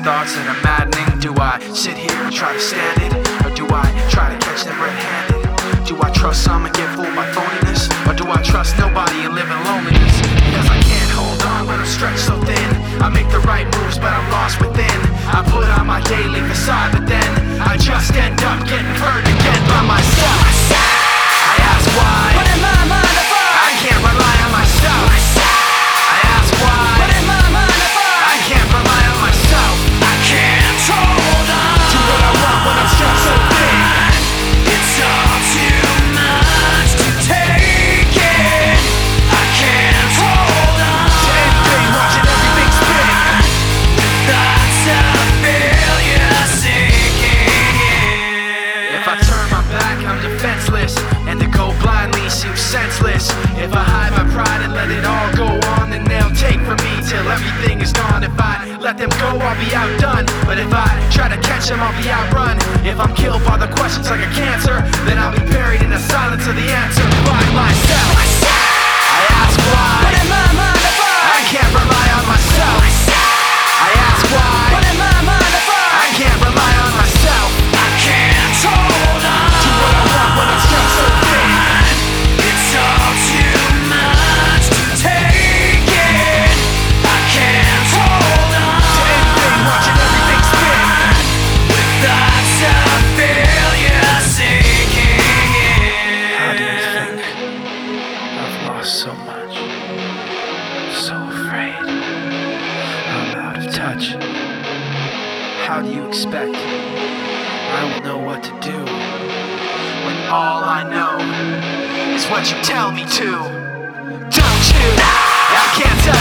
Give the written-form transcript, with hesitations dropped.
thoughts that are maddening. Do I sit here and try to stand it? Or do I try to catch them red-handed? Do I trust some and get fooled by phoniness? Or do I trust nobody and live in loneliness? Because I can't hold on when I'm stretched so thin. I make the right moves but I'm lost within. I put on my daily facade but then I just end up getting hurt again by myself. I ask why, but in my mind I can't rely on myself. I ask why, but in my mind I can't rely on myself. I can't hold on Do what I want when I'm stretched so thin. It's all too much to take in. I can't hold on To anything, watching everything spin. Thoughts of failure sinking in. If I turn my back, I'm defenseless, and to go blindly seems senseless. If I hide my pride and let it all go on, then they'll take from me till everything is gone. If I let them go, I'll be outdone. But if I try to catch them, I'll be outrun. If I'm killed by the questions like a cancer, then I'll be buried in the silence of the answer by myself. I ask why, But in my mind I can't rely on myself. I ask why, But in my mind I can't rely on myself. I can't hold on Do what I want when I'm stretched so thin. It's all too much to take in. I can't hold on To anything, watching everything spin. with thoughts of failure sinking in. How do you think I've lost so much? I'm so afraid. I'm out of touch. How do you expect I will know what to do when all I know is what you tell me to? Don't you? I can't tell